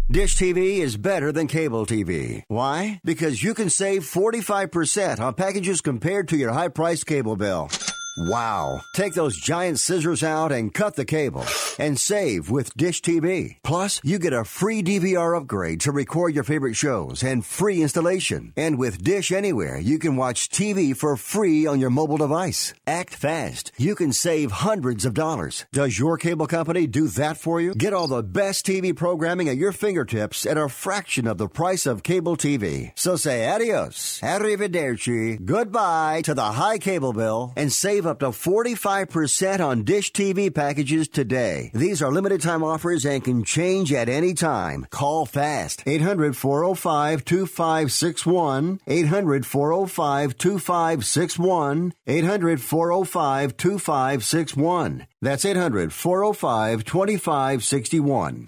Dish TV is better than cable TV. Why? Because you can save 45% on packages compared to your high-priced cable bill. Wow. Take those giant scissors out and cut the cable and save with Dish TV. Plus, you get a free DVR upgrade to record your favorite shows and free installation. And with Dish Anywhere, you can watch TV for free on your mobile device. Act fast. You can save hundreds of dollars. Does your cable company do that for you? Get all the best TV programming at your fingertips at a fraction of the price of cable TV. So say adios, arrivederci, goodbye to the high cable bill and save up to 45% on Dish TV packages today. These are limited time offers and can change at any time. Call fast. 800-405-2561. 800-405-2561. 800-405-2561. That's 800-405-2561.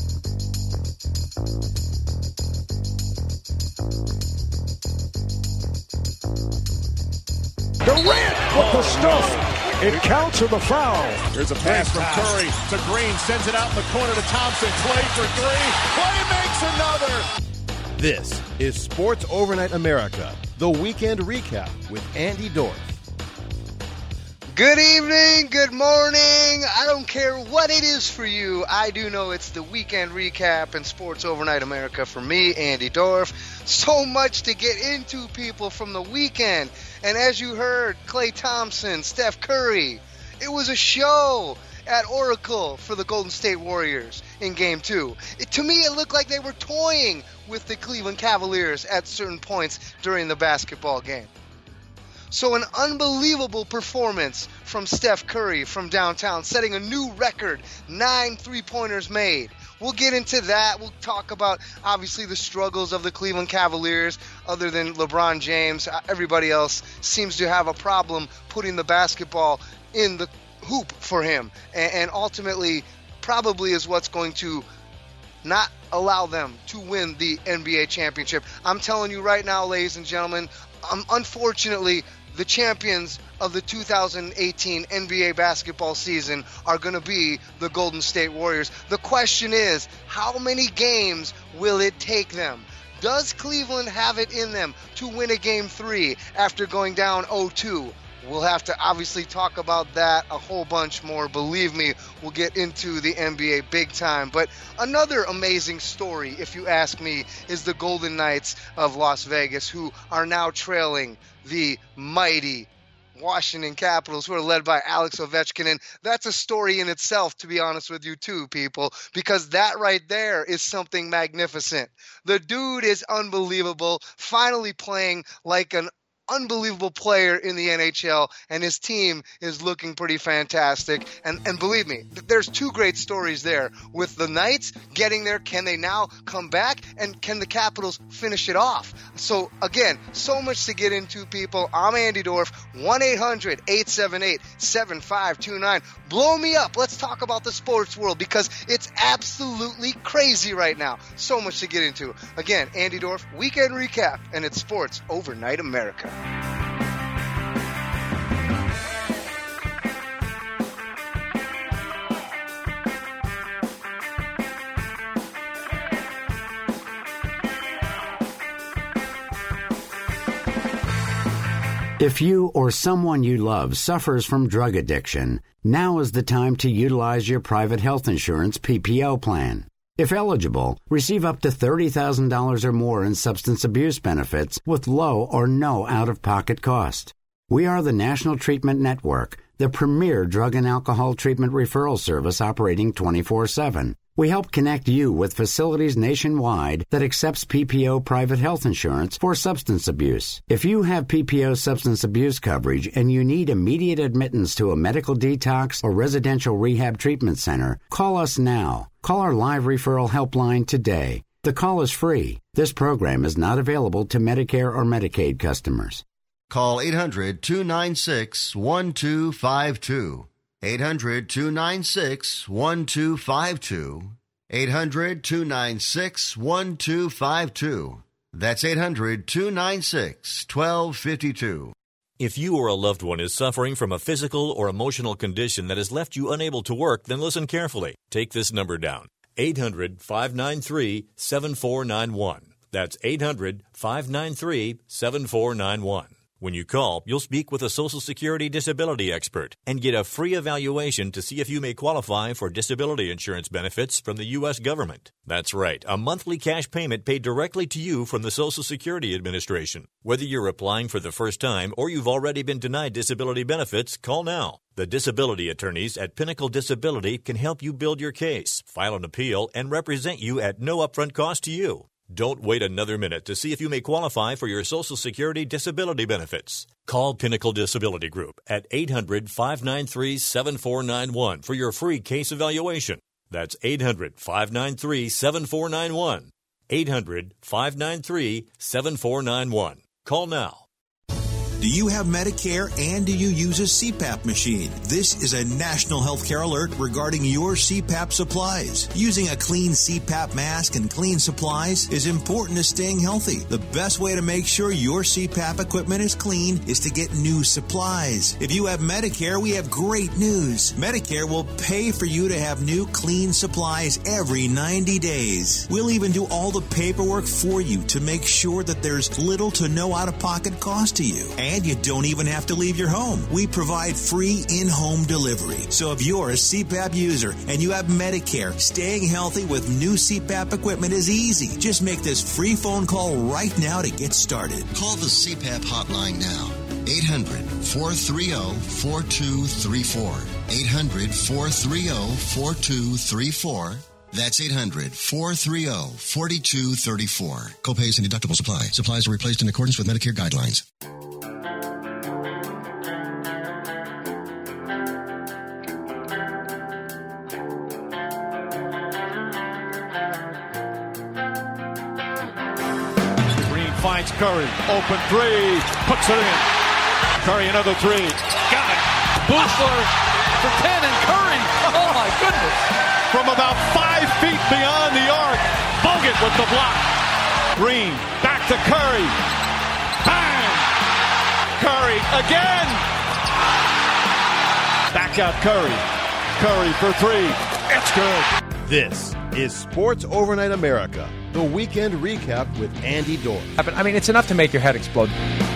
Durant with the stuff. It counts for the foul. There's a pass from Curry to Green. Sends it out in the corner to Thompson. Clay for three. Clay makes another. This is Sports Overnight America, the weekend recap with Andy Dorff. Good evening, good morning. I don't care what it is for you. I do know it's the weekend recap in Sports Overnight America for me, Andy Dorff. So much to get into, people, from the weekend. And as you heard, Klay Thompson, Steph Curry, it was a show at Oracle for the Golden State Warriors in Game 2. To me, it looked like they were toying with the Cleveland Cavaliers at certain points during the basketball game. So an unbelievable performance from Steph Curry from downtown, setting a new record, 9 3-pointers made. We'll get into that. We'll talk about, obviously, the struggles of the Cleveland Cavaliers. Other than LeBron James, everybody else seems to have a problem putting the basketball in the hoop for him. And ultimately, probably is what's going to not allow them to win the NBA championship. I'm telling you right now, ladies and gentlemen, unfortunately, the champions of the 2018 NBA basketball season are going to be the Golden State Warriors. The question is, how many games will it take them? Does Cleveland have it in them to win a Game 3 after going down 0-2? We'll have to obviously talk about that a whole bunch more. Believe me, we'll get into the NBA big time. But another amazing story, if you ask me, is the Golden Knights of Las Vegas, who are now trailing the mighty Washington Capitals, who are led by Alex Ovechkin. And that's a story in itself, to be honest with you too, people, because that right there is something magnificent. The dude is unbelievable, finally playing like an unbelievable player in the NHL, and his team is looking pretty fantastic. And believe me, there's two great stories there. With the Knights getting there, can they now come back? And can the Capitals finish it off? So again, so much to get into, people. I'm Andy Dorff, 1-800-878-7529. Blow me up. Let's talk about the sports world, because it's absolutely crazy right now. So much to get into. Again, Andy Dorff, weekend recap, and it's Sports Overnight America. If you or someone you love suffers from drug addiction, now is the time to utilize your private health insurance PPO plan. If eligible, receive up to $30,000 or more in substance abuse benefits with low or no out-of-pocket cost. We are the National Treatment Network, the premier drug and alcohol treatment referral service operating 24/7. We help connect you with facilities nationwide that accepts PPO private health insurance for substance abuse. If you have PPO substance abuse coverage and you need immediate admittance to a medical detox or residential rehab treatment center, call us now. Call our live referral helpline today. The call is free. This program is not available to Medicare or Medicaid customers. Call 800-296-1252. 800-296-1252. 800-296-1252. That's 800-296-1252. If you or a loved one is suffering from a physical or emotional condition that has left you unable to work, then listen carefully. Take this number down. 800-593-7491. That's 800-593-7491. When you call, you'll speak with a Social Security disability expert and get a free evaluation to see if you may qualify for disability insurance benefits from the U.S. government. That's right, a monthly cash payment paid directly to you from the Social Security Administration. Whether you're applying for the first time or you've already been denied disability benefits, call now. The disability attorneys at Pinnacle Disability can help you build your case, file an appeal, and represent you at no upfront cost to you. Don't wait another minute to see if you may qualify for your Social Security disability benefits. Call Pinnacle Disability Group at 800-593-7491 for your free case evaluation. That's 800-593-7491. 800-593-7491. Call now. Do you have Medicare and do you use a CPAP machine? This is a national healthcare alert regarding your CPAP supplies. Using a clean CPAP mask and clean supplies is important to staying healthy. The best way to make sure your CPAP equipment is clean is to get new supplies. If you have Medicare, we have great news. Medicare will pay for you to have new clean supplies every 90 days. We'll even do all the paperwork for you to make sure that there's little to no out-of-pocket cost to you. And you don't even have to leave your home. We provide free in-home delivery. So if you're a CPAP user and you have Medicare, staying healthy with new CPAP equipment is easy. Just make this free phone call right now to get started. Call the CPAP hotline now. 800-430-4234. 800-430-4234. That's 800-430-4234. Copays and deductibles apply. Supplies are replaced in accordance with Medicare guidelines. Finds Curry, open three, puts it in. Curry, another three. Got it. Buechler for 10 and Curry. Oh, my goodness. From about 5 feet beyond the arc. Bogut with the block. Green, back to Curry. Bang! Curry again. Back out Curry. Curry for three. It's good. This is Sports Overnight America, the weekend recap with Andy Dorff. I mean, it's enough to make your head explode.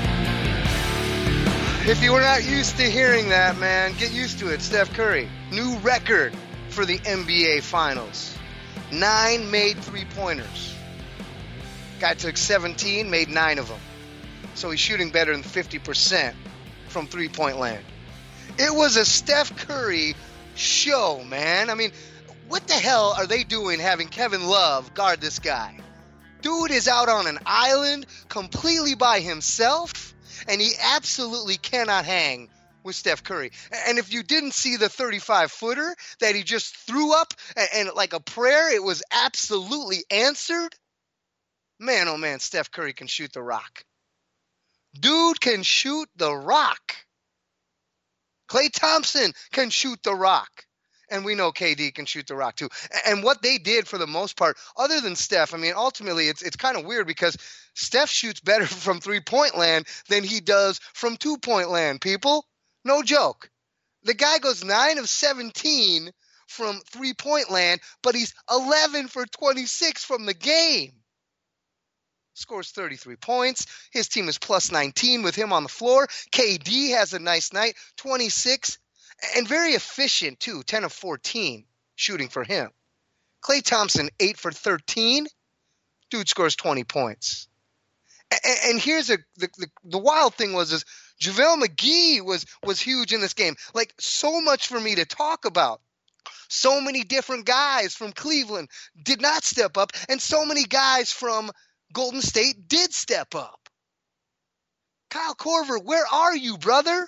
If you were not used to hearing that, man, get used to it. Steph Curry, new record for the NBA Finals. 9 made three-pointers. Guy took 17, made 9 of them. So he's shooting better than 50% from three-point land. It was a Steph Curry show, man. I mean, what the hell are they doing having Kevin Love guard this guy? Dude is out on an island completely by himself, and he absolutely cannot hang with Steph Curry. And if you didn't see the 35-footer that he just threw up and like a prayer, it was absolutely answered. Man, oh man, Steph Curry can shoot the rock. Dude can shoot the rock. Klay Thompson can shoot the rock. And we know KD can shoot the rock too. And what they did for the most part, other than Steph, I mean, ultimately it's kind of weird because Steph shoots better from three-point land than he does from two-point land, people. No joke. The guy goes 9 of 17 from three-point land, but he's 11 for 26 from the game. Scores 33 points. His team is plus 19 with him on the floor. KD has a nice night, 26. And very efficient, too, 10 of 14 shooting for him. Klay Thompson, 8 for 13. Dude scores 20 points. And here's the wild thing is JaVale McGee was huge in this game. Like, so much for me to talk about. So many different guys from Cleveland did not step up, and so many guys from Golden State did step up. Kyle Korver, where are you, brother?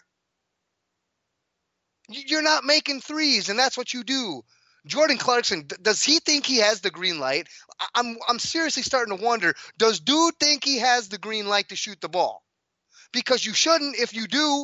You're not making threes, and that's what you do. Jordan Clarkson, does he think he has the green light? I'm seriously starting to wonder, does dude think he has the green light to shoot the ball? Because you shouldn't if you do.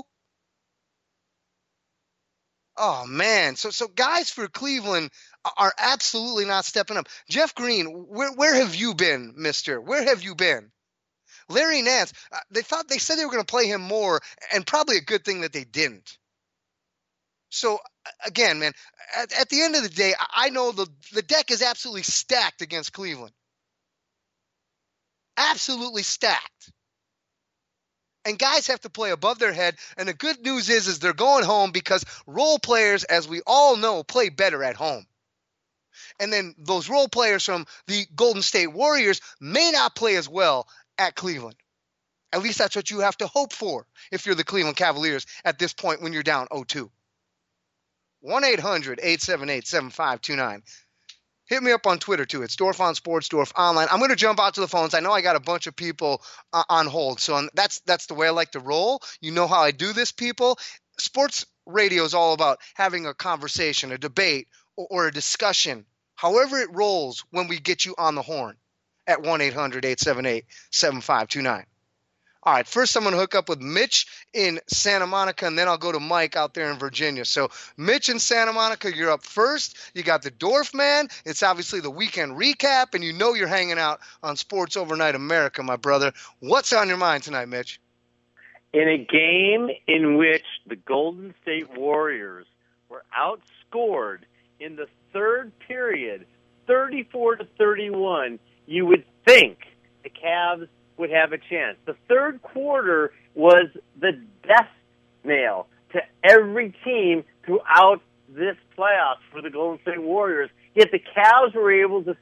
Oh, man. So guys for Cleveland are absolutely not stepping up. Jeff Green, where have you been, mister? Where have you been? Larry Nance, they said they were going to play him more, and probably a good thing that they didn't. So again, man, at the end of the day, I know the deck is absolutely stacked against Cleveland. Absolutely stacked. And guys have to play above their head. And the good news is they're going home because role players, as we all know, play better at home. And then those role players from the Golden State Warriors may not play as well at Cleveland. At least that's what you have to hope for if you're the Cleveland Cavaliers at this point when you're down 0-2. 1-800-878-7529. Hit me up on Twitter, too. It's Dorf on Sports, Dorf Online. I'm going to jump out to the phones. I know I got a bunch of people on hold, so that's the way I like to roll. You know how I do this, people. Sports radio is all about having a conversation, a debate, or a discussion, however it rolls when we get you on the horn at 1-800-878-7529. All right, first I'm going to hook up with Mitch in Santa Monica, and then I'll go to Mike out there in Virginia. So, Mitch in Santa Monica, you're up first. You got the Dorf Man. It's obviously the weekend recap, and you know you're hanging out on Sports Overnight America, my brother. What's on your mind tonight, Mitch? In a game in which the Golden State Warriors were outscored in the third period, 34-31, you would think the Cavs would have a chance. The third quarter was the death nail to every team throughout this playoffs for the Golden State Warriors. Yet the Cavs were able to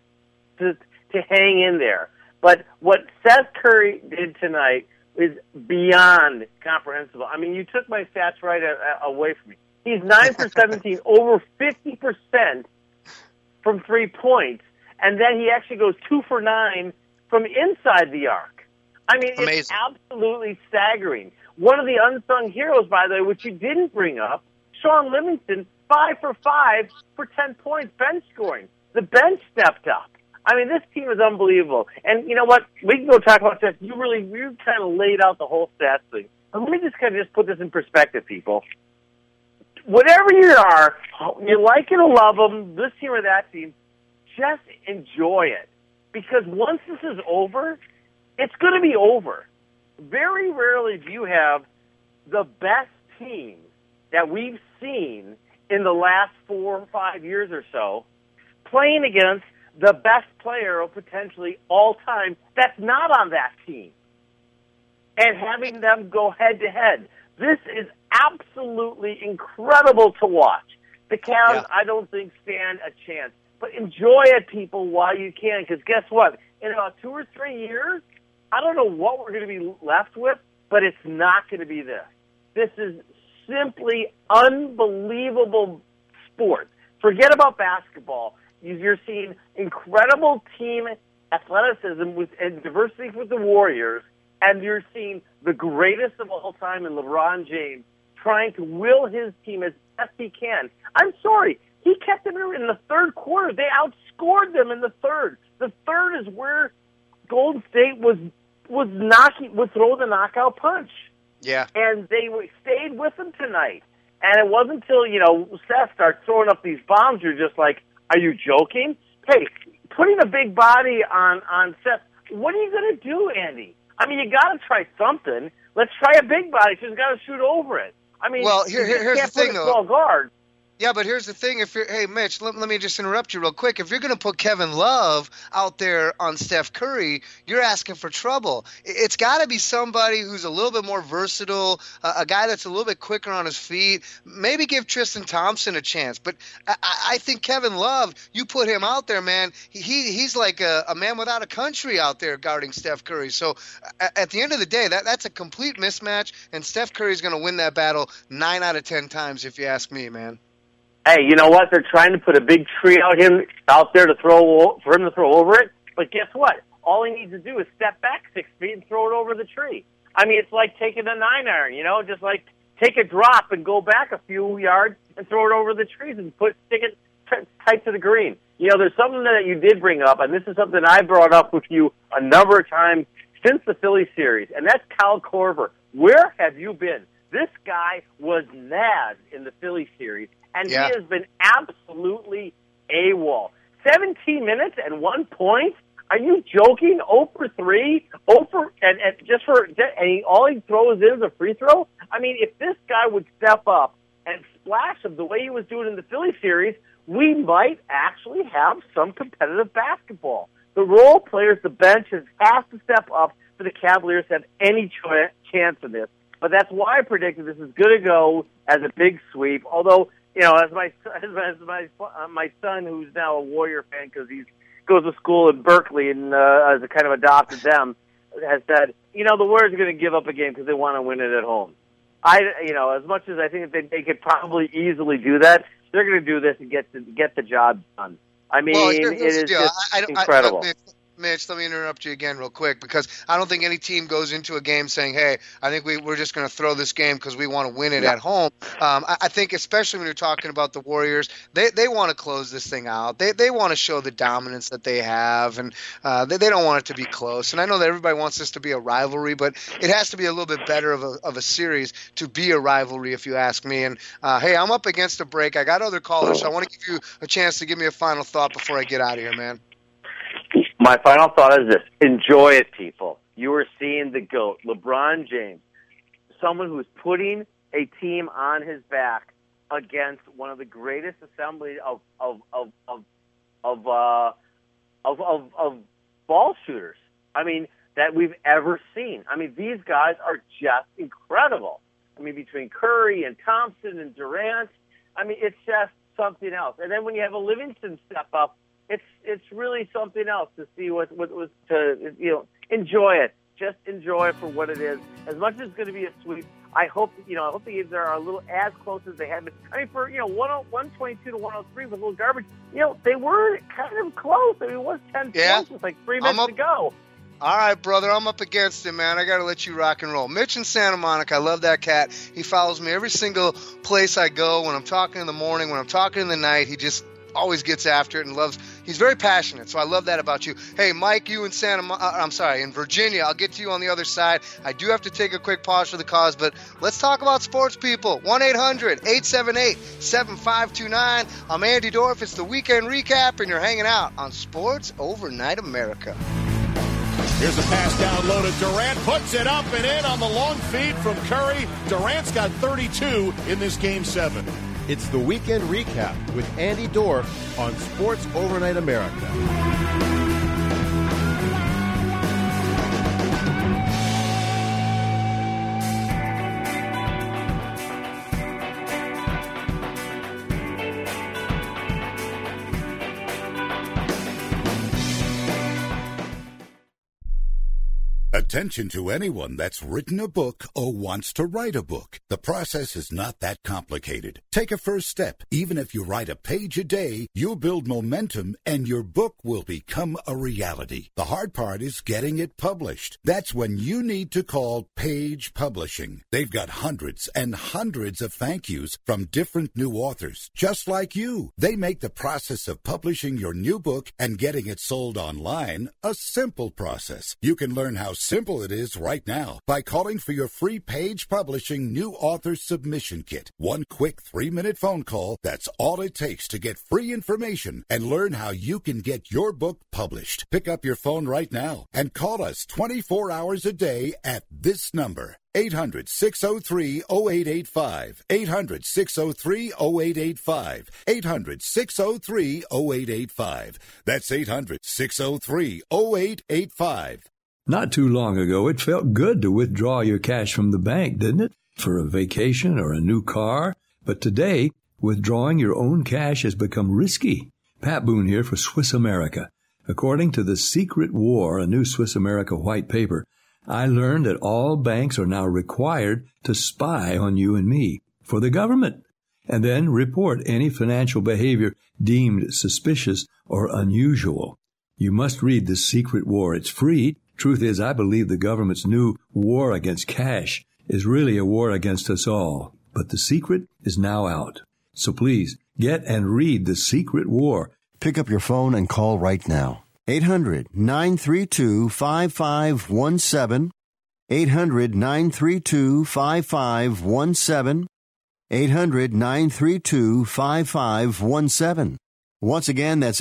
hang in there. But what Seth Curry did tonight is beyond comprehensible. I mean, you took my stats right away from me. He's 9 for 17, over 50% from 3 points, and then he actually goes 2 for 9 from inside the arc. I mean, amazing. It's absolutely staggering. One of the unsung heroes, by the way, which you didn't bring up, Sean Livingston, 5 for 5 for 10 points, bench scoring. The bench stepped up. I mean, this team is unbelievable. And you know what? We can go talk about stats. You kind of laid out the whole stats thing. And let me just kind of just put this in perspective, people. Whatever you are, you like it or love them, this team or that team, just enjoy it. Because once this is over, it's going to be over. Very rarely do you have the best team that we've seen in the last 4 or 5 years or so playing against the best player of potentially all time that's not on that team and having them go head-to-head. This is absolutely incredible to watch. The Cavs, I don't think, stand a chance. But enjoy it, people, while you can, because guess what? In about 2 or 3 years, I don't know what we're going to be left with, but it's not going to be this. This is simply unbelievable sport. Forget about basketball. You're seeing incredible team athleticism and diversity with the Warriors, and you're seeing the greatest of all time in LeBron James trying to will his team as best he can. I'm sorry. He kept them in the third quarter. They outscored them in the third. The third is where Golden State was throw the knockout punch. Yeah. And they stayed with them tonight. And it wasn't until, Seth starts throwing up these bombs, you're just like, are you joking? Hey, putting a big body on Seth, what are you going to do, Andy? I mean, you got to try something. Let's try a big body. She's got to shoot over it. I mean, well, here's the thing, though. Small guard. Yeah, but here's the thing. Hey, Mitch, let me just interrupt you real quick. If you're going to put Kevin Love out there on Steph Curry, you're asking for trouble. It's got to be somebody who's a little bit more versatile, a guy that's a little bit quicker on his feet. Maybe give Tristan Thompson a chance. But I think Kevin Love, you put him out there, man, he's like a man without a country out there guarding Steph Curry. So at the end of the day, that's a complete mismatch, and Steph Curry's going to win that battle 9 out of 10 times, if you ask me, man. Hey, you know what? They're trying to put a big tree out there for him to throw over it. But guess what? All he needs to do is step back 6 feet and throw it over the tree. I mean, it's like taking a 9-iron, just like take a drop and go back a few yards and throw it over the trees and stick it tight to the green. There's something that you did bring up, and this is something I brought up with you a number of times since the Philly series, and that's Kyle Korver. Where have you been? This guy was nabbed in the Philly series. And he has been absolutely AWOL. 17 minutes and 1 point? Are you joking? 0 for 3? 0 for, and all he throws in is a free throw? I mean, if this guy would step up and splash him the way he was doing in the Philly series, we might actually have some competitive basketball. The role players, the bench, has to step up for the Cavaliers to have any chance of this. But that's why I predicted this is going to go as a big sweep. Although, as my son, who's now a Warrior fan because he goes to school in Berkeley and as a kind of adopted them, has said, the Warriors are going to give up a game because they want to win it at home. As much as I think that they could probably easily do that, they're going to do this and get the job done. I mean, it is just incredible. Mitch, let me interrupt you again real quick because I don't think any team goes into a game saying, hey, I think we're just going to throw this game because we want to win it at home. I think especially when you're talking about the Warriors, they want to close this thing out. They want to show the dominance that they have, and they don't want it to be close. And I know that everybody wants this to be a rivalry, but it has to be a little bit better of a series to be a rivalry, if you ask me. And, hey, I'm up against a break. I got other callers, so I want to give you a chance to give me a final thought before I get out of here, man. My final thought is this. Enjoy it, people. You are seeing the GOAT, LeBron James, someone who is putting a team on his back against one of the greatest assemblies of ball shooters, that we've ever seen. These guys are just incredible. Between Curry and Thompson and Durant, it's just something else. And then when you have a Livingston step up, it's really something else to see what was to enjoy it. Just enjoy it for what it is. As much as it's going to be a sweep, I hope the games are a little as close as they have been. For 122 to 103 with a little garbage, they were kind of close. It was 10 points with like 3 minutes to go. All right, brother, I'm up against it, man. I got to let you rock and roll. Mitch in Santa Monica, I love that cat. He follows me every single place I go. When I'm talking in the morning, when I'm talking in the night, he just always gets after it and loves. He's very passionate, so I love that about you. Hey, Mike, you in in Virginia. I'll get to you on the other side. I do have to take a quick pause for the cause, but let's talk about sports, people. 1-800-878-7529. I'm Andy Dorff. It's the Weekend Recap, and you're hanging out on Sports Overnight America. Here's a pass down low to Durant. Puts it up and in on the long feed from Curry. Durant's got 32 in this Game 7. It's the Weekend Recap with Andy Dorff on Sports Overnight America. Attention to anyone that's written a book or wants to write a book. The process is not that complicated. Take a first step. Even if you write a page a day, you'll build momentum and your book will become a reality. The hard part is getting it published. That's when you need to call Page Publishing. They've got hundreds and hundreds of thank yous from different new authors, just like you. They make the process of publishing your new book and getting it sold online a simple process. You can learn how simple it is right now by calling for your free Page Publishing new author submission kit. One quick 3-minute phone call, that's all it takes to get free information and learn how you can get your book published. Pick up your phone right now and call us 24 hours a day at this number. 800-603-0885. 800-603-0885. 800-603-0885. That's 800-603-0885. Not too long ago, it felt good to withdraw your cash from the bank, didn't it? For a vacation or a new car. But today, withdrawing your own cash has become risky. Pat Boone here for Swiss America. According to The Secret War, a new Swiss America white paper, I learned that all banks are now required to spy on you and me for the government, and then report any financial behavior deemed suspicious or unusual. You must read The Secret War. It's free. Truth is, I believe the government's new war against cash is really a war against us all. But the secret is now out. So please, get and read The Secret War. Pick up your phone and call right now. 800-932-5517. 800-932-5517. 800-932-5517. Once again, that's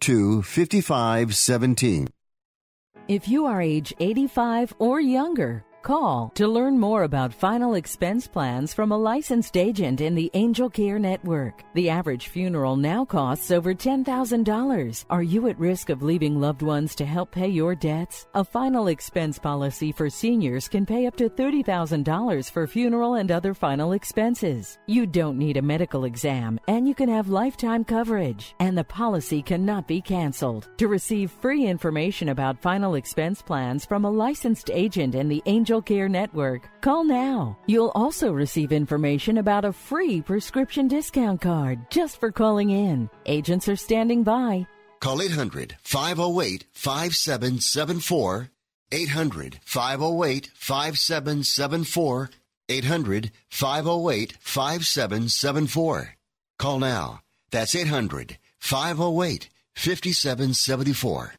800-932-5517. If you are age 85 or younger, Call to learn more about final expense plans from a licensed agent in the Angel Care Network. The average funeral now costs over $10,000. Are you at risk of leaving loved ones to help pay your debts? A final expense policy for seniors can pay up to $30,000 for funeral and other final expenses. You don't need a medical exam, and you can have lifetime coverage, and the policy cannot be canceled. To receive free information about final expense plans from a licensed agent in the Angel Care Network, call now. You'll also receive information about a free prescription discount card just for calling in. Agents are standing by. Call 800-508-5774. 800-508-5774. 800-508-5774. Call now. That's 800-508-5774.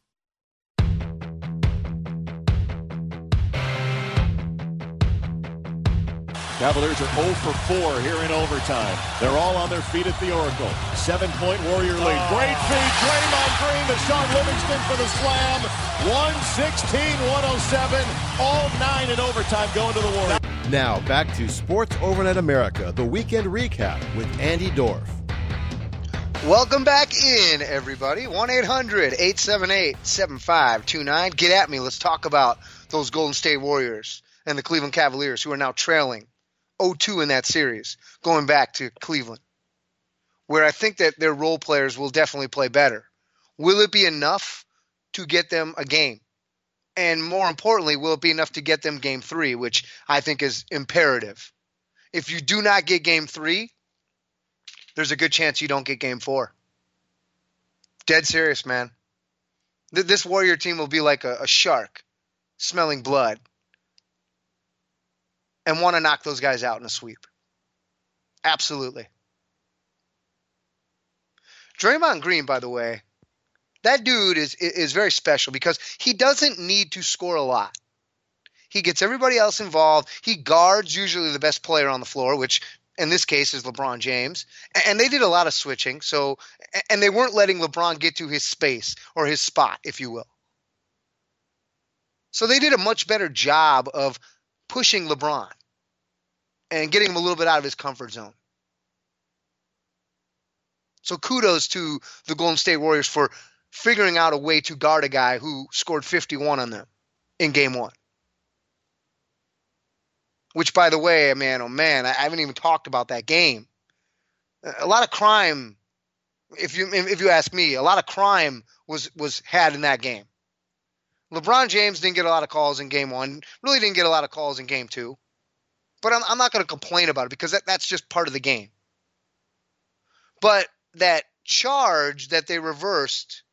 Cavaliers are 0 for 4 here in overtime. They're all on their feet at the Oracle. 7-point Warrior lead. Great feed. Draymond Green to Sean Livingston for the slam. 116-107. All 9 in overtime going to the Warriors. Now back to Sports Overnight America, the weekend recap with Andy Dorff. Welcome back in, everybody. 1-800-878-7529. Get at me. Let's talk about those Golden State Warriors and the Cleveland Cavaliers, who are now trailing 0-2 in that series, going back to Cleveland, where I think that their role players will definitely play better. Will it be enough to get them a game? And more importantly, will it be enough to get them game 3, which I think is imperative? If you do not get game 3, there's a good chance you don't get game 4. Dead serious, man. This Warrior team will be like a shark smelling blood and want to knock those guys out in a sweep. Absolutely. Draymond Green, by the way, that dude is very special because he doesn't need to score a lot. He gets everybody else involved. He guards usually the best player on the floor, which in this case is LeBron James. And they did a lot of switching, and they weren't letting LeBron get to his space or his spot, if you will. So they did a much better job of pushing LeBron and getting him a little bit out of his comfort zone. So kudos to the Golden State Warriors for figuring out a way to guard a guy who scored 51 on them in game 1. Which, by the way, man, oh man, I haven't even talked about that game. A lot of crime, if you ask me, a lot of crime was had in that game. LeBron James didn't get a lot of calls in game 1, really didn't get a lot of calls in game 2. But I'm not going to complain about it because that's just part of the game. But that charge that they reversed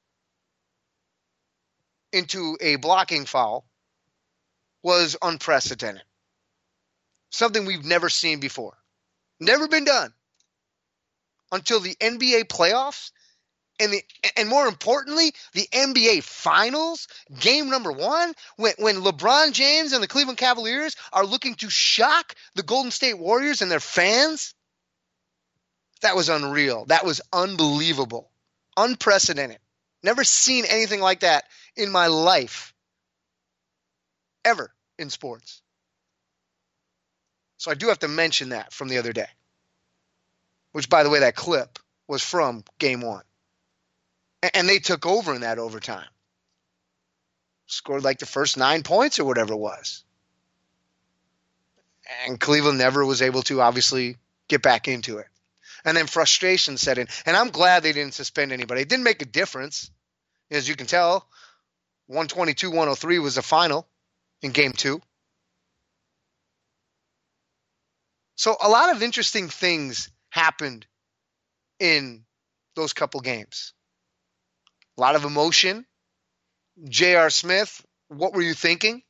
into a blocking foul was unprecedented. Something we've never seen before. Never been done until the NBA playoffs and more importantly, the NBA Finals, game number 1, when LeBron James and the Cleveland Cavaliers are looking to shock the Golden State Warriors and their fans. That was unreal. That was unbelievable. Unprecedented. Never seen anything like that in my life. Ever in sports. So I do have to mention that from the other day. Which, by the way, that clip was from game 1. And they took over in that overtime. Scored like the first 9 points or whatever it was. And Cleveland never was able to obviously get back into it. And then frustration set in. And I'm glad they didn't suspend anybody. It didn't make a difference. As you can tell, 122-103 was the final in game 2. So a lot of interesting things happened in those couple games. A lot of emotion. J.R. Smith, what were you thinking?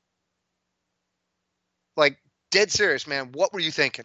Like, dead serious, man. What were you thinking?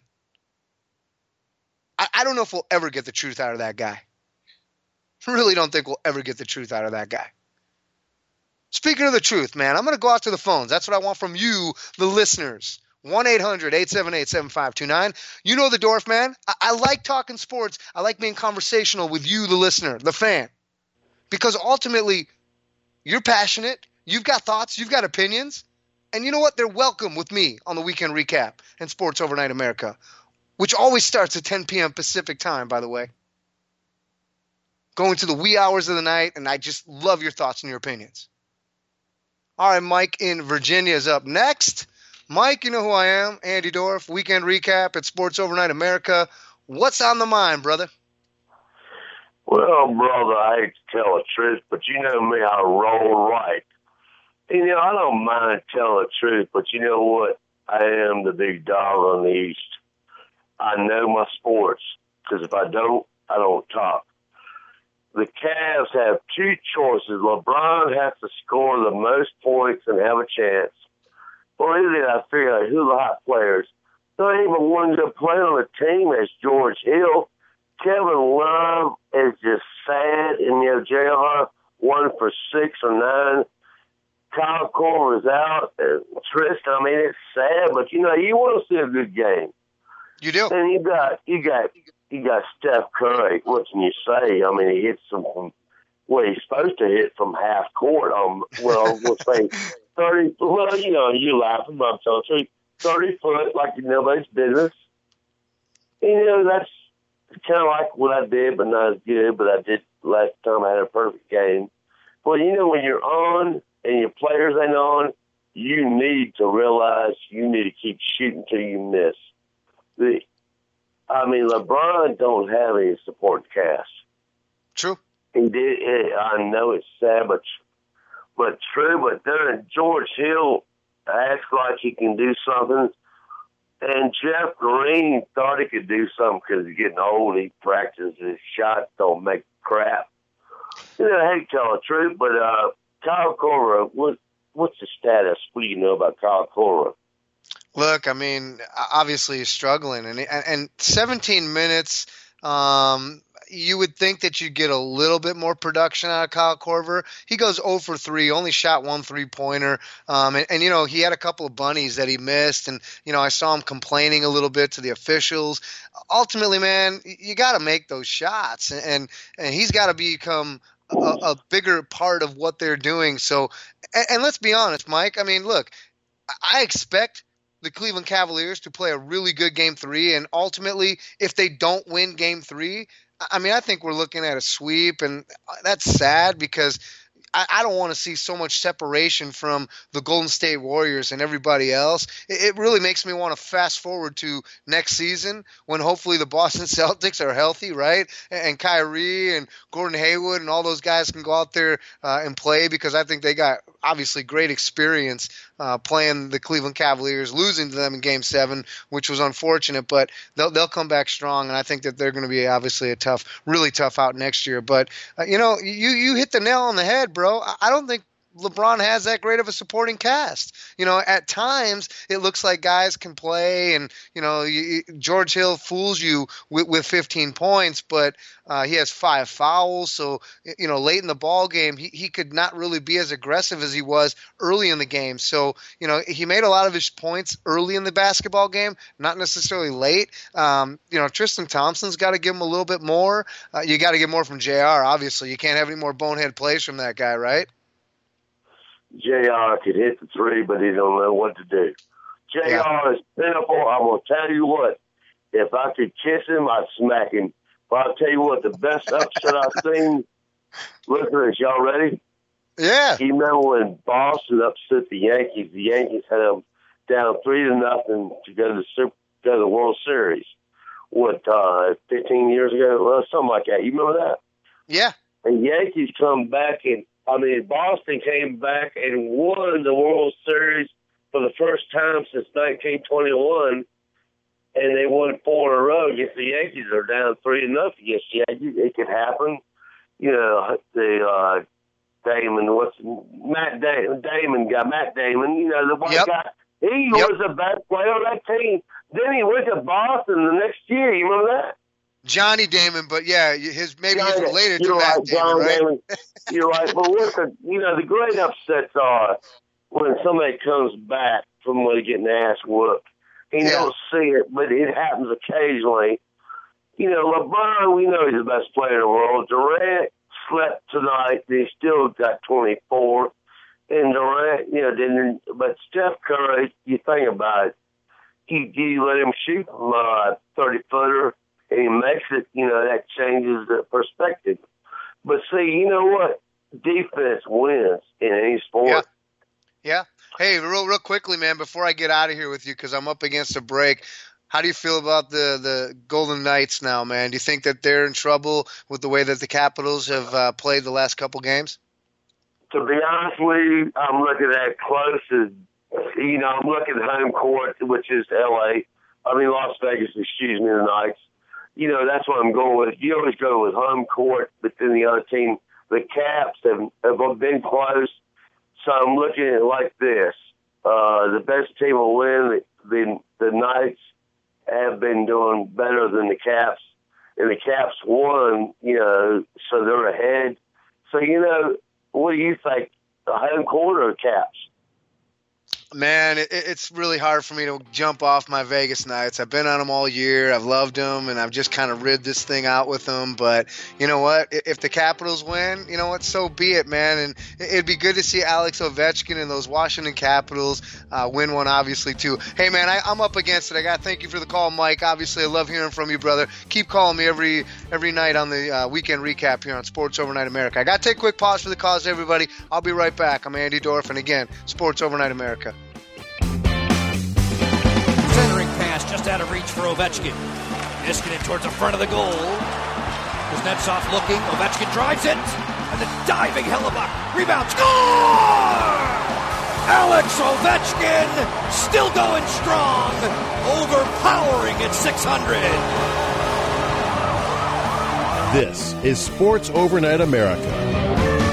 I don't know if we'll ever get the truth out of that guy. I really don't think we'll ever get the truth out of that guy. Speaking of the truth, man, I'm going to go out to the phones. That's what I want from you, the listeners. 1-800-878-7529. You know the Dorff, man. I like talking sports. I like being conversational with you, the listener, the fan. Because ultimately, you're passionate. You've got thoughts. You've got opinions. And you know what? They're welcome with me on the Weekend Recap and Sports Overnight America, which always starts at 10 p.m. Pacific time, by the way. Going to the wee hours of the night, and I just love your thoughts and your opinions. All right, Mike in Virginia is up next. Mike, you know who I am, Andy Dorff, Weekend Recap at Sports Overnight America. What's on the mind, brother? Well, brother, I hate to tell the truth, but you know me, I roll right. And, I don't mind telling the truth, but you know what? I am the big dog on the East. I know my sports, because if I don't talk. The Cavs have two choices. LeBron has to score the most points and have a chance. Or either I figure out who the hot players. There ain't even one good player on the team as George Hill. Kevin Love is just sad. And, JR 1 for 6 or 9. Kyle Korver's out. Tristan, it's sad, but, you want to see a good game. You do. And you got Steph Curry. What can you say? He hits some from where he's supposed to hit from half court. We'll say 30. Well, you laughing, but I'm telling you, 30 foot like nobody's business. And, that's kind of like what I did, but not as good. But I did last time I had a perfect game. Well, when you're on and your players ain't on, you need to realize you need to keep shooting till you miss. LeBron don't have any supporting cast. True. He did. I know it's sad, but true. But then George Hill acts like he can do something, and Jeff Green thought he could do something because he's getting old. He practices his shots, don't make crap. I hate to tell the truth, but Kyle Korver, what's the status? What do you know about Kyle Korver? Look, obviously he's struggling, and 17 minutes. You would think that you'd get a little bit more production out of Kyle Korver. He goes 0 for 3, only shot 1 3-pointer, and he had a couple of bunnies that he missed, and I saw him complaining a little bit to the officials. Ultimately, man, you got to make those shots, and he's got to become a bigger part of what they're doing. So, and let's be honest, Mike. Look, I expect the Cleveland Cavaliers to play a really good Game 3, and ultimately, if they don't win Game 3, I think we're looking at a sweep, and that's sad because I don't want to see so much separation from the Golden State Warriors and everybody else. It really makes me want to fast forward to next season when hopefully the Boston Celtics are healthy, right? And Kyrie and Gordon Hayward and all those guys can go out there and play, because I think they got obviously great experience playing the Cleveland Cavaliers, losing to them in Game 7, which was unfortunate, but they'll come back strong, and I think that they're going to be obviously a really tough out next year. But, you hit the nail on the head, bro. I don't think LeBron has that great of a supporting cast. At times it looks like guys can play, and George Hill fools you with 15 points, but he has 5 fouls. So late in the ball game, he could not really be as aggressive as he was early in the game. So he made a lot of his points early in the basketball game, not necessarily late. Tristan Thompson's got to give him a little bit more. You got to get more from JR. Obviously, you can't have any more bonehead plays from that guy, right? JR could hit the 3, but he don't know what to do. JR is pitiful. I'm going to tell you what. If I could kiss him, I'd smack him. But I'll tell you what, the best upset I've seen, look at this. Y'all ready? Yeah. You remember when Boston upset the Yankees? The Yankees had them down 3-0 to go to the World Series. 15 years ago? Well, something like that. You remember that? Yeah. And Yankees come back and Boston came back and won the World Series for the first time since 1921, and they won 4 in a row against the Yankees. They're down 3-0 against the Yankees. It could happen. The Matt Damon guy, the white guy. He was the best player on that team. Then he went to Boston the next year. You remember that? Johnny Damon, but yeah, he's related to Matt Damon, right? Damon. You're right. But the great upsets are when somebody comes back from getting their ass whooped. You don't see it, but it happens occasionally. LeBron, we know he's the best player in the world. Durant slept tonight. He still got 24. and Durant, but Steph Curry, you think about it, you let him shoot from a 30-footer, and he makes it, that changes the perspective. But see, you know what? Defense wins in any sport. Yeah. Hey, real quickly, man, before I get out of here with you, because I'm up against a break, how do you feel about the Golden Knights now, man? Do you think that they're in trouble with the way that the Capitals have played the last couple games? To be honest with you, I'm looking at close as, I'm looking at home court, which is Las Vegas, the Knights. That's what I'm going with. You always go with home court, but then the other team, the Caps have been close. So I'm looking at it like this. The best team will win. The Knights have been doing better than the Caps. And the Caps won, so they're ahead. So, what do you think? The home court or the Caps? Man, it's really hard for me to jump off my Vegas Knights. I've been on them all year. I've loved them, and I've just kind of rid this thing out with them. But you know what? If the Capitals win, you know what? So be it, man. And it'd be good to see Alex Ovechkin and those Washington Capitals win one, obviously, too. Hey, man, I'm up against it. I got to thank you for the call, Mike. Obviously, I love hearing from you, brother. Keep calling me every night on the weekend recap here on Sports Overnight America. I got to take a quick pause for the calls, everybody. I'll be right back. I'm Andy Dorff, and again, Sports Overnight America. Centering pass just out of reach for Ovechkin. Niskanen towards the front of the goal. Kuznetsov looking. Ovechkin drives it. And the diving Hellebuyck. Rebound. Score! Alex Ovechkin still going strong. Overpowering at 600. This is Sports Overnight America.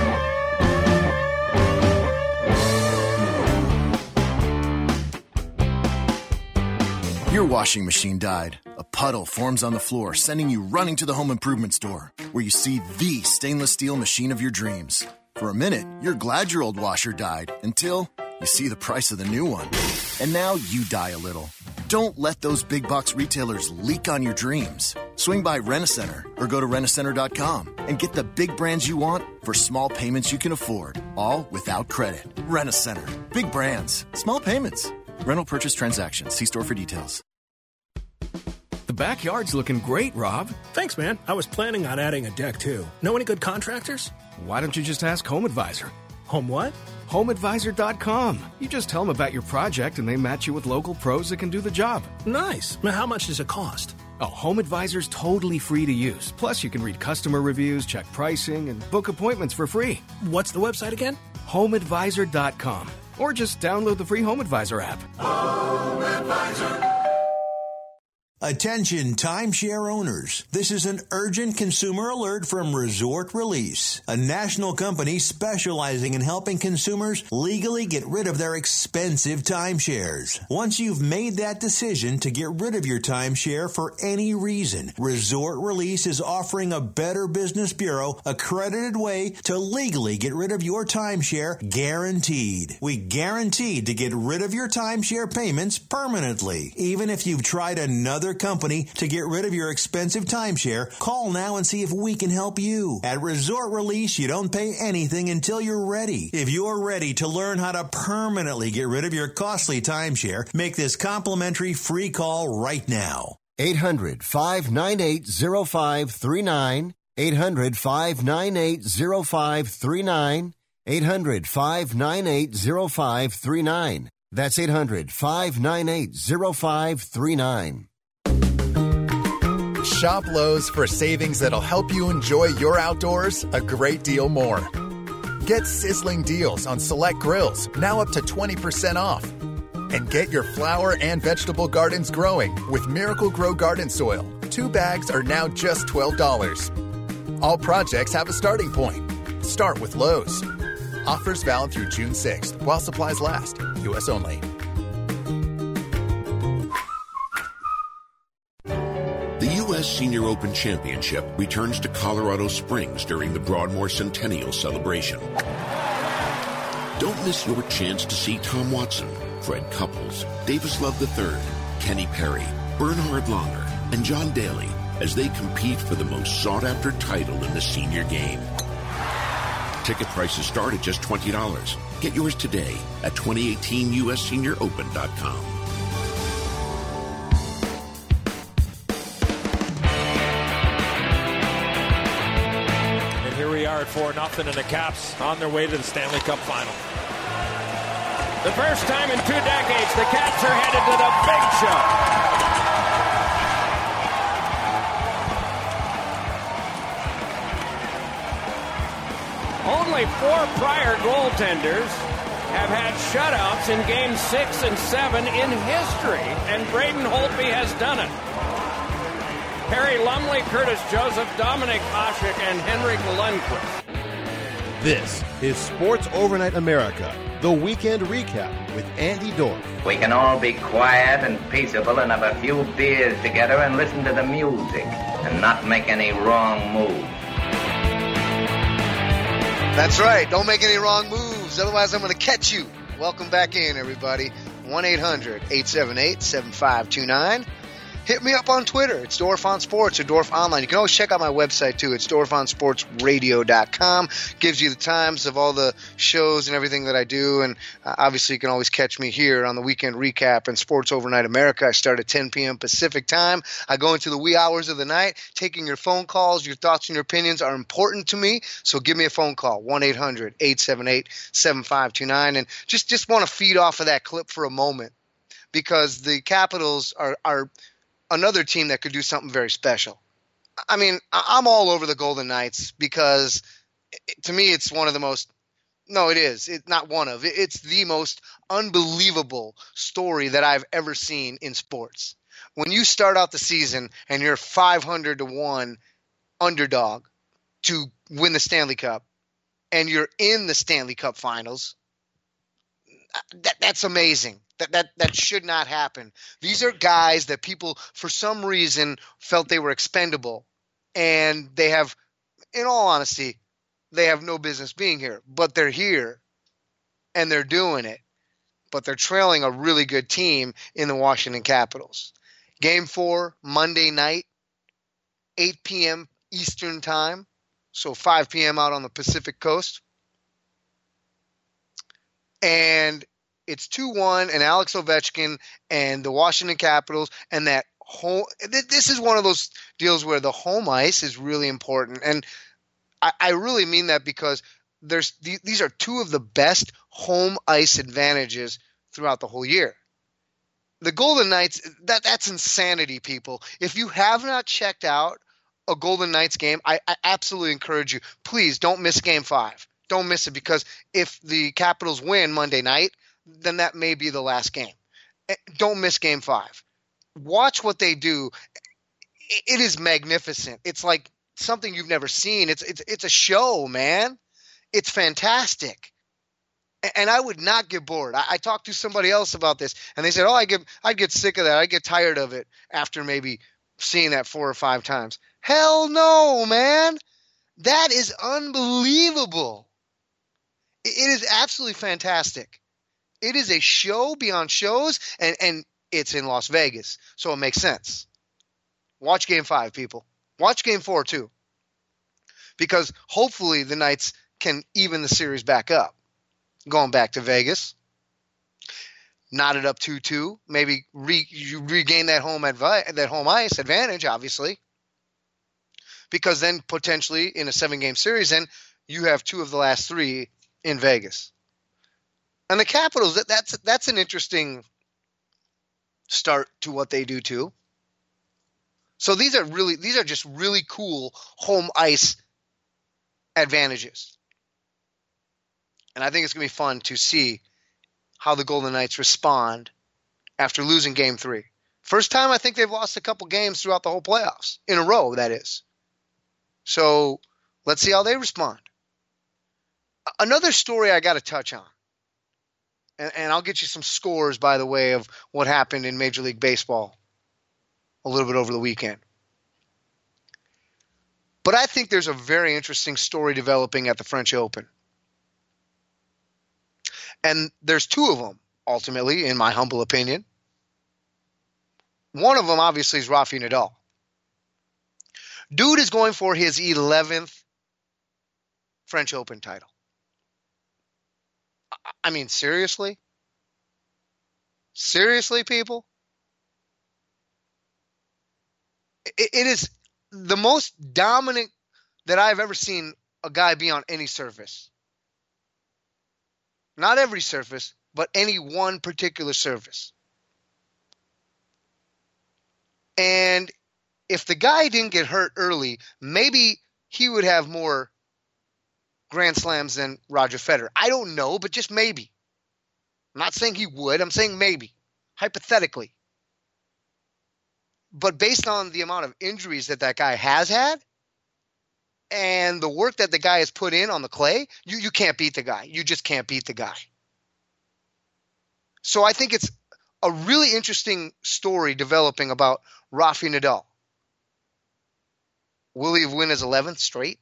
Your washing machine died. A puddle forms on the floor, sending you running to the home improvement store, where you see the stainless steel machine of your dreams. For a minute, you're glad your old washer died, until you see the price of the new one. And now you die a little. Don't let those big box retailers leak on your dreams. Swing by Rent-A-Center or go to rentacenter.com and get the big brands you want for small payments you can afford, all without credit. Rent-A-Center. Big brands. Small payments. Rental purchase transactions. See store for details. The backyard's looking great, Rob. Thanks, man. I was planning on adding a deck, too. Know any good contractors? Why don't you just ask Home Advisor? Home what? HomeAdvisor.com. You just tell them about your project and they match you with local pros that can do the job. Nice. Now, how much does it cost? Oh, Home Advisor's totally free to use. Plus, you can read customer reviews, check pricing, and book appointments for free. What's the website again? HomeAdvisor.com. Or just download the free Home Advisor app. Home Advisor. Attention timeshare owners. This is an urgent consumer alert from Resort Release, a national company specializing in helping consumers legally get rid of their expensive timeshares. Once you've made that decision to get rid of your timeshare for any reason, Resort Release is offering a Better Business Bureau accredited way to legally get rid of your timeshare, guaranteed. We guaranteed to get rid of your timeshare payments permanently. Even if you've tried another company to get rid of your expensive timeshare, call now and see if we can help you. At Resort Release, you don't pay anything until you're ready. If you're ready to learn how to permanently get rid of your costly timeshare, make this complimentary free call right now. 800-598-0539. 800-598-0539. 800-598-0539. That's 800-598-0539. Shop Lowe's for savings that'll help you enjoy your outdoors a great deal more. Get sizzling deals on select grills, now up to 20% off. And get your flower and vegetable gardens growing with Miracle Grow Garden Soil. 2 bags are now just $12. All projects have a starting point. Start with Lowe's. Offers valid through June 6th while supplies last. U.S. only. The U.S. Senior Open Championship returns to Colorado Springs during the Broadmoor Centennial celebration. Don't miss your chance to see Tom Watson, Fred Couples, Davis Love III, Kenny Perry, Bernhard Langer, and John Daly as they compete for the most sought-after title in the senior game. Ticket prices start at just $20. Get yours today at 2018USSeniorOpen.com. And here we are at 4-0, and the Caps on their way to the Stanley Cup Final. The first time in 2 decades, the Caps are headed to the big show. Only 4 prior goaltenders have had shutouts in Games 6 and 7 in history, and Braden Holtby has done it. Harry Lumley, Curtis Joseph, Dominic Hasek, and Henrik Lundqvist. This is Sports Overnight America, the weekend recap with Andy Dorf. We can all be quiet and peaceable and have a few beers together and listen to the music and not make any wrong moves. That's right. Don't make any wrong moves. Otherwise, I'm going to catch you. Welcome back in, everybody. 1-800-878-7529. Hit me up on Twitter. It's Dorf on Sports or Dorf Online. You can always check out my website, too. It's DorfOnSportsRadio.com. Gives you the times of all the shows and everything that I do. And obviously, you can always catch me here on the Weekend Recap and Sports Overnight America. I start at 10 p.m. Pacific time. I go into the wee hours of the night. Taking your phone calls, your thoughts and your opinions are important to me. So give me a phone call, 1-800-878-7529. And just want to feed off of that clip for a moment, because the Capitals are another team that could do something very special. I mean, I'm all over the Golden Knights because to me it's one of the most – no, it is. It's not one of. It's the most unbelievable story that I've ever seen in sports. When you start out the season and you're 500-1 underdog to win the Stanley Cup and you're in the Stanley Cup Finals, that's amazing. That should not happen. These are guys that people, for some reason, felt they were expendable. And they have, in all honesty, they have no business being here. But they're here, and they're doing it. But they're trailing a really good team in the Washington Capitals. Game 4, Monday night, 8 p.m. Eastern Time. So 5 p.m. out on the Pacific Coast. And it's 2-1, and Alex Ovechkin and the Washington Capitals, and that home. This is one of those deals where the home ice is really important, and I really mean that because these are 2 of the best home ice advantages throughout the whole year. The Golden Knights, that's insanity, people. If you have not checked out a Golden Knights game, I absolutely encourage you. Please don't miss Game 5. Don't miss it, because if the Capitals win Monday night, then that may be the last game. Don't miss Game 5. Watch what they do. It is magnificent. It's like something you've never seen. It's a show, man. It's fantastic. And I would not get bored. I talked to somebody else about this, and they said, I'd get sick of that. I'd get tired of it after maybe seeing that 4 or 5 times. Hell no, man. That is unbelievable. It is absolutely fantastic. It is a show beyond shows, and it's in Las Vegas, so it makes sense. Watch Game 5, people. Watch Game 4, too, because hopefully the Knights can even the series back up. Going back to Vegas, knot it up 2-2, maybe you regain that home ice advantage, obviously, because then potentially in a 7-game series, then you have 2 of the last 3 in Vegas. And the Capitals, that's an interesting start to what they do too. So these are just really cool home ice advantages. And I think it's going to be fun to see how the Golden Knights respond after losing Game 3. First time I think they've lost a couple games throughout the whole playoffs, in a row, that is. So let's see how they respond. Another story I got to touch on, and I'll get you some scores, by the way, of what happened in Major League Baseball a little bit over the weekend. But I think there's a very interesting story developing at the French Open. And there's 2 of them, ultimately, in my humble opinion. One of them, obviously, is Rafael Nadal. Dude is going for his 11th French Open title. I mean, seriously? Seriously, people? It is the most dominant that I've ever seen a guy be on any surface. Not every surface, but any one particular surface. And if the guy didn't get hurt early, maybe he would have more Grand Slams than Roger Federer. I don't know, but just maybe. I'm not saying he would. I'm saying maybe, hypothetically. But based on the amount of injuries that guy has had and the work that the guy has put in on the clay, you can't beat the guy. You just can't beat the guy. So I think it's a really interesting story developing about Rafa Nadal. Will he win his 11th straight?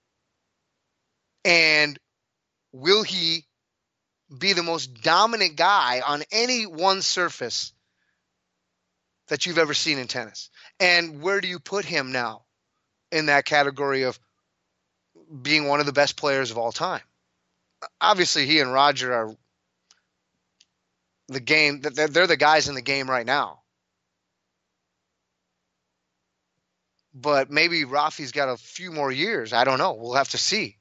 And will he be the most dominant guy on any one surface that you've ever seen in tennis? And where do you put him now in that category of being one of the best players of all time? Obviously, he and Roger are the game. They're the guys in the game right now. But maybe Rafi's got a few more years. I don't know. We'll have to see.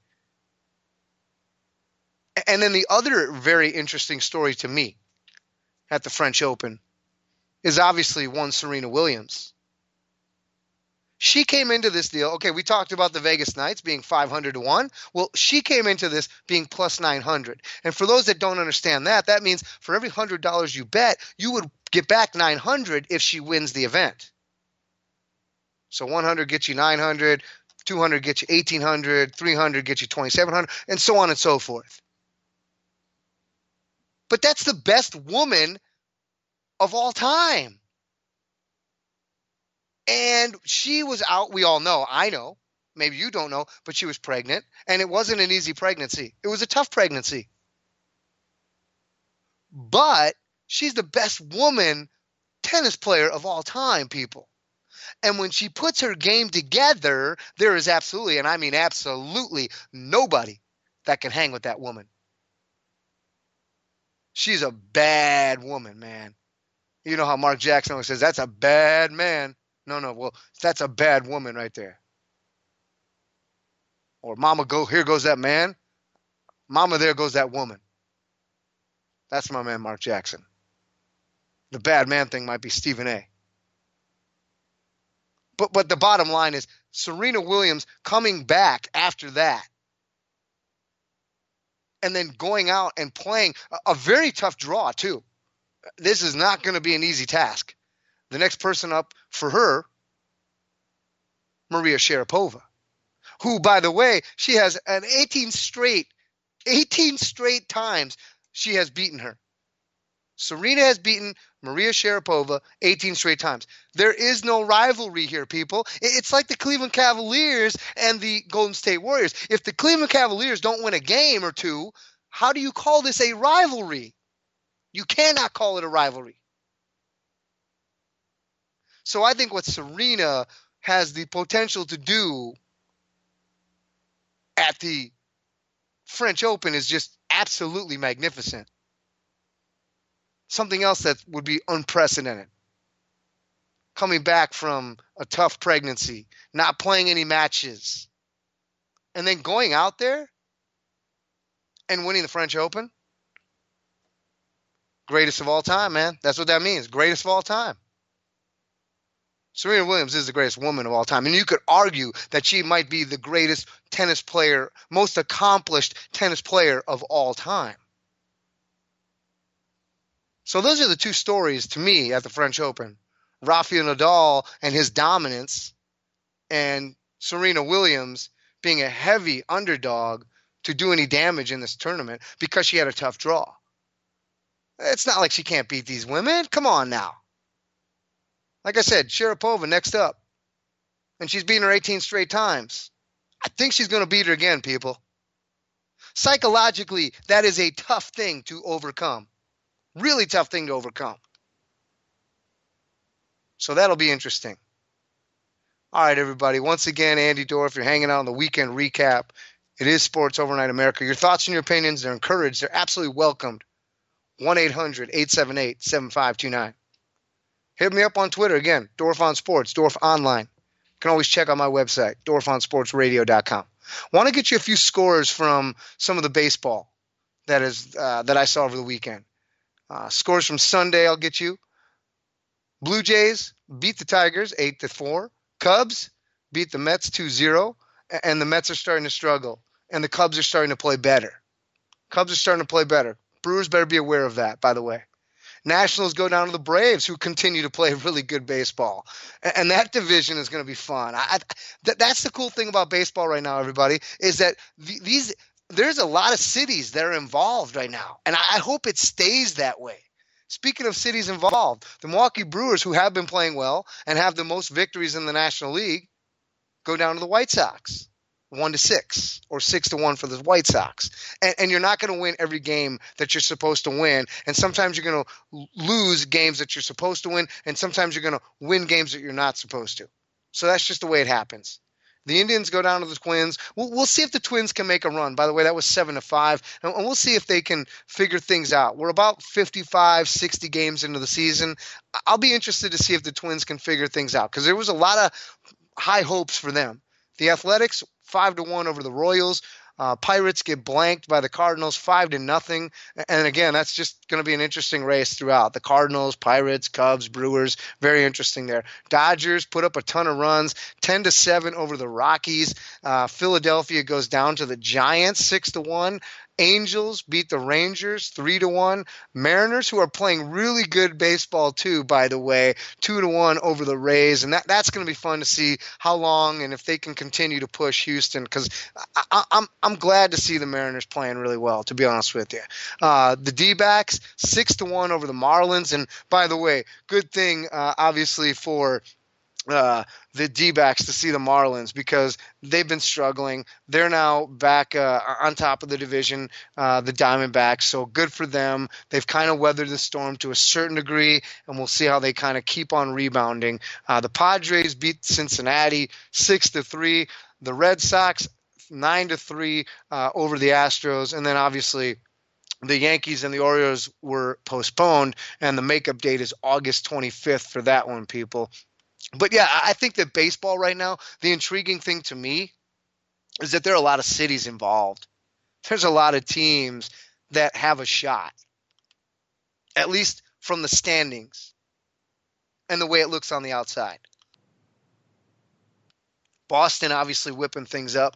And then the other very interesting story to me at the French Open is obviously one Serena Williams. She came into this deal. Okay, we talked about the Vegas Knights being 500 to 1. Well, she came into this being plus 900. And for those that don't understand that, that means for every $100 you bet, you would get back 900 if she wins the event. So 100 gets you 900, 200 gets you 1,800, 300 gets you 2,700, and so on and so forth. But that's the best woman of all time. And she was out, we all know, I know, maybe you don't know, but she was pregnant, and it wasn't an easy pregnancy. It was a tough pregnancy. But she's the best woman tennis player of all time, people. And when she puts her game together, there is absolutely, and I mean absolutely, nobody that can hang with that woman. She's a bad woman, man. You know how Mark Jackson always says, that's a bad man. No, well, that's a bad woman right there. Or mama, here goes that man. Mama, there goes that woman. That's my man, Mark Jackson. The bad man thing might be Stephen A. But the bottom line is Serena Williams coming back after that and then going out and playing a very tough draw, too. This is not going to be an easy task. The next person up for her, Maria Sharapova, who, by the way, she has an 18 straight times she has beaten her. Serena has beaten Maria Sharapova 18 straight times. There is no rivalry here, people. It's like the Cleveland Cavaliers and the Golden State Warriors. If the Cleveland Cavaliers don't win a game or two, how do you call this a rivalry? You cannot call it a rivalry. So I think what Serena has the potential to do at the French Open is just absolutely magnificent. Something else that would be unprecedented. Coming back from a tough pregnancy, not playing any matches, and then going out there and winning the French Open. Greatest of all time, man. That's what that means. Greatest of all time. Serena Williams is the greatest woman of all time. And you could argue that she might be the greatest tennis player, most accomplished tennis player of all time. So those are the two stories to me at the French Open. Rafael Nadal and his dominance, and Serena Williams being a heavy underdog to do any damage in this tournament because she had a tough draw. It's not like she can't beat these women. Come on now. Like I said, Sharapova next up. And she's beaten her 18 straight times. I think she's going to beat her again, people. Psychologically, that is a tough thing to overcome. Really tough thing to overcome. So that'll be interesting. All right, everybody. Once again, Andy Dorff, you're hanging out on the weekend recap. It is Sports Overnight America. Your thoughts and your opinions are encouraged. They're absolutely welcomed. 1-800-878-7529. Hit me up on Twitter. Again, Dorf on Sports, Dorf Online. You can always check out my website, dorfonsportsradio.com. Want to get you a few scores from some of the baseball that I saw over the weekend. Scores from Sunday I'll get you. Blue Jays beat the Tigers 8-4. Cubs beat the Mets 2-0. And the Mets are starting to struggle. And the Cubs are starting to play better. Brewers better be aware of that, by the way. Nationals go down to the Braves, who continue to play really good baseball. And that division is going to be fun. That's the cool thing about baseball right now, everybody, is that there's a lot of cities that are involved right now. And I hope it stays that way. Speaking of cities involved, the Milwaukee Brewers, who have been playing well and have the most victories in the National League, go down to the White Sox. 1-6 or 6-1 for the White Sox. And you're not going to win every game that you're supposed to win. And sometimes you're going to lose games that you're supposed to win. And sometimes you're going to win games that you're not supposed to. So that's just the way it happens. The Indians go down to the Twins. We'll see if the Twins can make a run. By the way, that was 7-5. And we'll see if they can figure things out. We're about 55, 60 games into the season. I'll be interested to see if the Twins can figure things out, because there was a lot of high hopes for them. The Athletics, 5-1 over the Royals. Pirates get blanked by the Cardinals, 5-0. And again, that's just going to be an interesting race throughout. The Cardinals, Pirates, Cubs, Brewers, very interesting there. Dodgers put up a ton of runs, 10-7 over the Rockies. Philadelphia goes down to the Giants, 6-1. Angels beat the Rangers 3-1. Mariners, who are playing really good baseball too, by the way, 2-1 over the Rays. And that's going to be fun to see how long and if they can continue to push Houston, because I'm glad to see the Mariners playing really well, to be honest with you. The D-backs, 6-1 over the Marlins. And by the way, good thing, obviously, for the D-backs to see the Marlins, because they've been struggling. They're now back on top of the division, the Diamondbacks, so good for them. They've kind of weathered the storm to a certain degree, and we'll see how they kind of keep on rebounding. The Padres beat Cincinnati 6-3. The Red Sox 9-3 over the Astros, and then obviously the Yankees and the Orioles were postponed, and the makeup date is August 25th for that one, people. But yeah, I think that baseball right now, the intriguing thing to me is that there are a lot of cities involved. There's a lot of teams that have a shot, at least from the standings and the way it looks on the outside. Boston obviously whipping things up.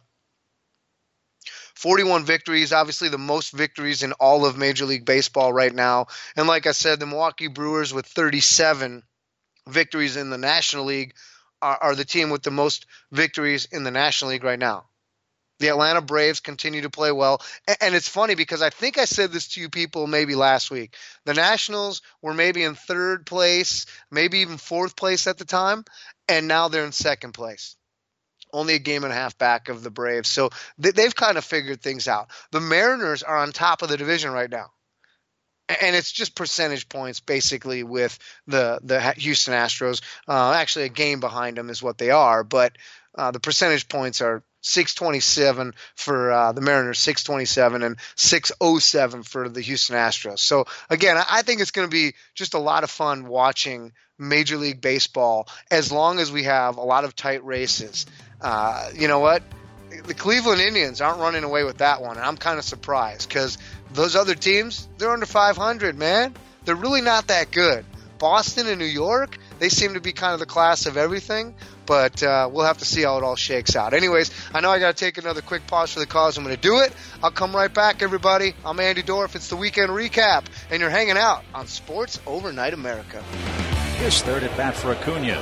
41 victories, obviously the most victories in all of Major League Baseball right now. And like I said, the Milwaukee Brewers with 37 victories in the National League are the team with the most victories in the National League right now. The Atlanta Braves continue to play well. And it's funny because I think I said this to you people maybe last week. The Nationals were maybe in third place, maybe even fourth place at the time, and now they're in second place. Only a game and a half back of the Braves. So they've kind of figured things out. The Mariners are on top of the division right now. And it's just percentage points, basically, with the Houston Astros. Actually, a game behind them is what they are. But the percentage points are 627 for the Mariners, 627, and 607 for the Houston Astros. So, again, I think it's going to be just a lot of fun watching Major League Baseball as long as we have a lot of tight races. You know what? The Cleveland Indians aren't running away with that one, and I'm kind of surprised because those other teams, they're under 500, man. They're really not that good. Boston and New York, they seem to be kind of the class of everything, but we'll have to see how it all shakes out. Anyways, I know I got to take another quick pause for the cause. I'm going to do it. I'll come right back, everybody. I'm Andy Dorf. It's the Weekend Recap, and you're hanging out on Sports Overnight America. His third at bat for Acuna.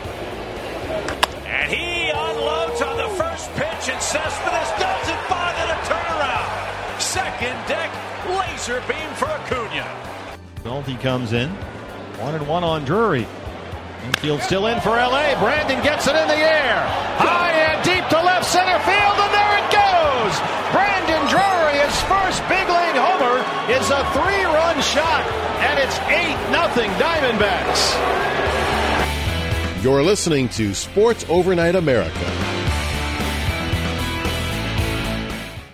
And he unloads on the first pitch, and Cespedes doesn't bother to turn around. Second deck, laser beam for Acuna. Nolte comes in. 1-1 on Drury. Infield still in for L.A. Brandon gets it in the air. High and deep to left center field, and there it goes. Brandon Drury, his first big league homer, is a 3-run shot, and it's 8-0 Diamondbacks. You're listening to Sports Overnight America.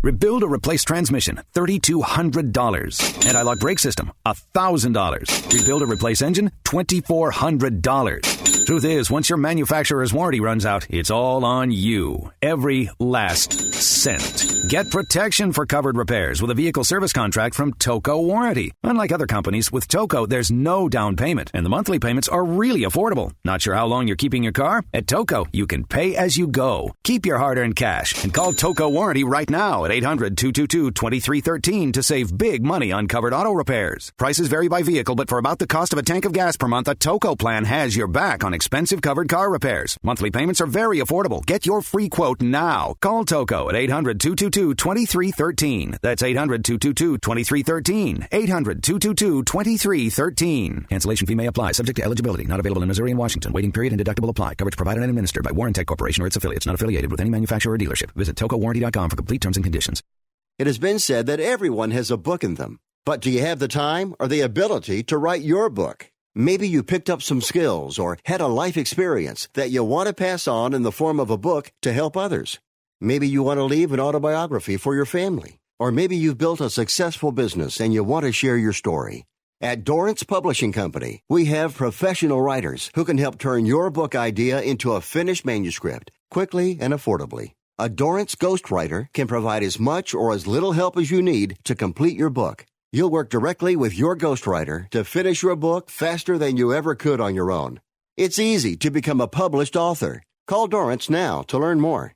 Rebuild or replace transmission, $3,200. Anti-lock brake system, $1,000. Rebuild or replace engine, $2,400. Truth is, once your manufacturer's warranty runs out, it's all on you. Every last cent. Get protection for covered repairs with a vehicle service contract from Toco Warranty. Unlike other companies, with Toco, there's no down payment, and the monthly payments are really affordable. Not sure how long you're keeping your car? At Toco, you can pay as you go. Keep your hard-earned cash and call Toco Warranty right now at 800-222-2313 to save big money on covered auto repairs. Prices vary by vehicle, but for about the cost of a tank of gas per month, a Toco plan has your back on expensive covered car repairs. Monthly payments are very affordable. Get your free quote now. Call Toco at 800-222-2313. That's 800-222-2313. 800-222-2313. Cancellation fee may apply, subject to eligibility. Not available in Missouri and Washington. Waiting period and deductible apply. Coverage provided and administered by Warrantech Corporation or its affiliates. Not affiliated with any manufacturer or dealership. Visit TocoWarranty.com for complete terms and conditions. It has been said that everyone has a book in them. But do you have the time or the ability to write your book? Maybe you picked up some skills or had a life experience that you want to pass on in the form of a book to help others. Maybe you want to leave an autobiography for your family. Or maybe you've built a successful business and you want to share your story. At Dorrance Publishing Company, we have professional writers who can help turn your book idea into a finished manuscript quickly and affordably. A Dorrance ghostwriter can provide as much or as little help as you need to complete your book. You'll work directly with your ghostwriter to finish your book faster than you ever could on your own. It's easy to become a published author. Call Dorrance now to learn more.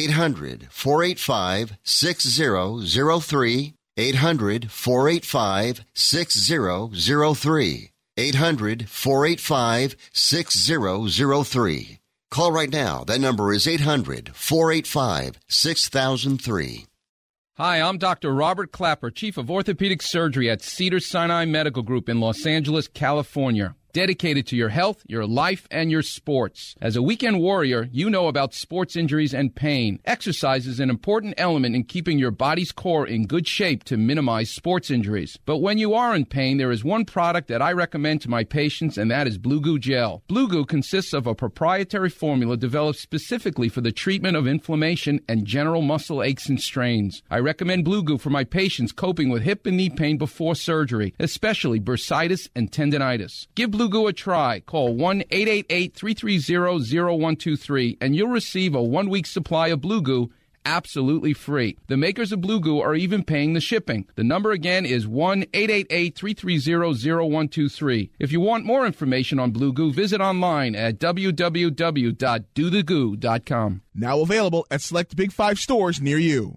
800-485-6003. 800-485-6003. 800-485-6003. Call right now. That number is 800-485-6003. Hi, I'm Dr. Robert Clapper, Chief of Orthopedic Surgery at Cedars-Sinai Medical Group in Los Angeles, California. Dedicated to your health, your life, and your sports. As a weekend warrior, you know about sports injuries and pain. Exercise is an important element in keeping your body's core in good shape to minimize sports injuries. But when you are in pain, there is one product that I recommend to my patients, and that is Blue Goo Gel. Blue Goo consists of a proprietary formula developed specifically for the treatment of inflammation and general muscle aches and strains. I recommend Blue Goo for my patients coping with hip and knee pain before surgery, especially bursitis and tendinitis. Give Blue Goo a try. Call 1-888-330-0123 and you'll receive a 1-week supply of Blue Goo absolutely free. The makers of Blue Goo are even paying the shipping. The number again is 1-888-330-0123. If you want more information on Blue Goo, visit online at www.dothegoo.com. Now available at select Big 5 stores near you.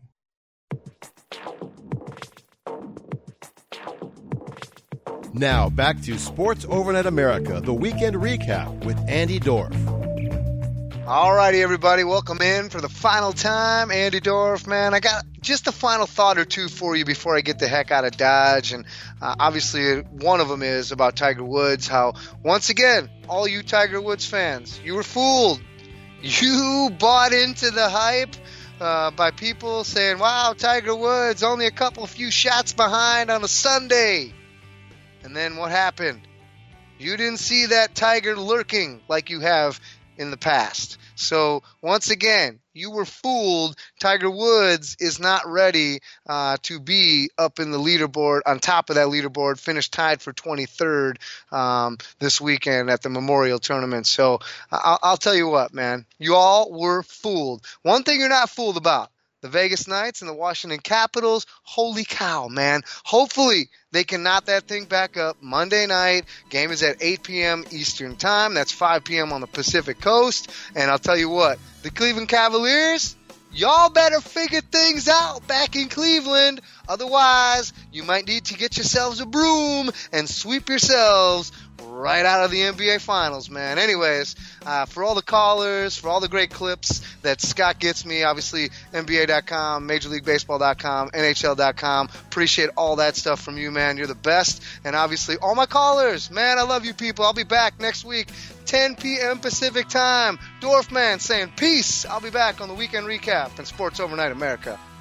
Now, back to Sports Overnight America, the weekend recap with Andy Dorf. All righty, everybody. Welcome in for the final time. Andy Dorf, man. I got just a final thought or two for you before I get the heck out of Dodge. And obviously, one of them is about Tiger Woods, how, once again, all you Tiger Woods fans, you were fooled. You bought into the hype by people saying, wow, Tiger Woods, only a few shots behind on a Sunday. And then what happened? You didn't see that Tiger lurking like you have in the past. So once again, you were fooled. Tiger Woods is not ready to be up in the leaderboard, on top of that leaderboard, finished tied for 23rd this weekend at the Memorial Tournament. So I'll tell you what, man, you all were fooled. One thing you're not fooled about, the Vegas Knights and the Washington Capitals, holy cow, man. Hopefully they can knot that thing back up Monday night. Game is at 8 p.m. Eastern Time. That's 5 p.m. on the Pacific Coast. And I'll tell you what, the Cleveland Cavaliers, y'all better figure things out back in Cleveland. Otherwise, you might need to get yourselves a broom and sweep yourselves right out of the NBA Finals, man. Anyways, for all the callers, for all the great clips that Scott gets me, obviously NBA.com, MajorLeagueBaseball.com, NHL.com. Appreciate all that stuff from you, man. You're the best. And obviously, all my callers, man, I love you people. I'll be back next week, 10 p.m. Pacific Time. Dorfman saying peace. I'll be back on the Weekend Recap and Sports Overnight America.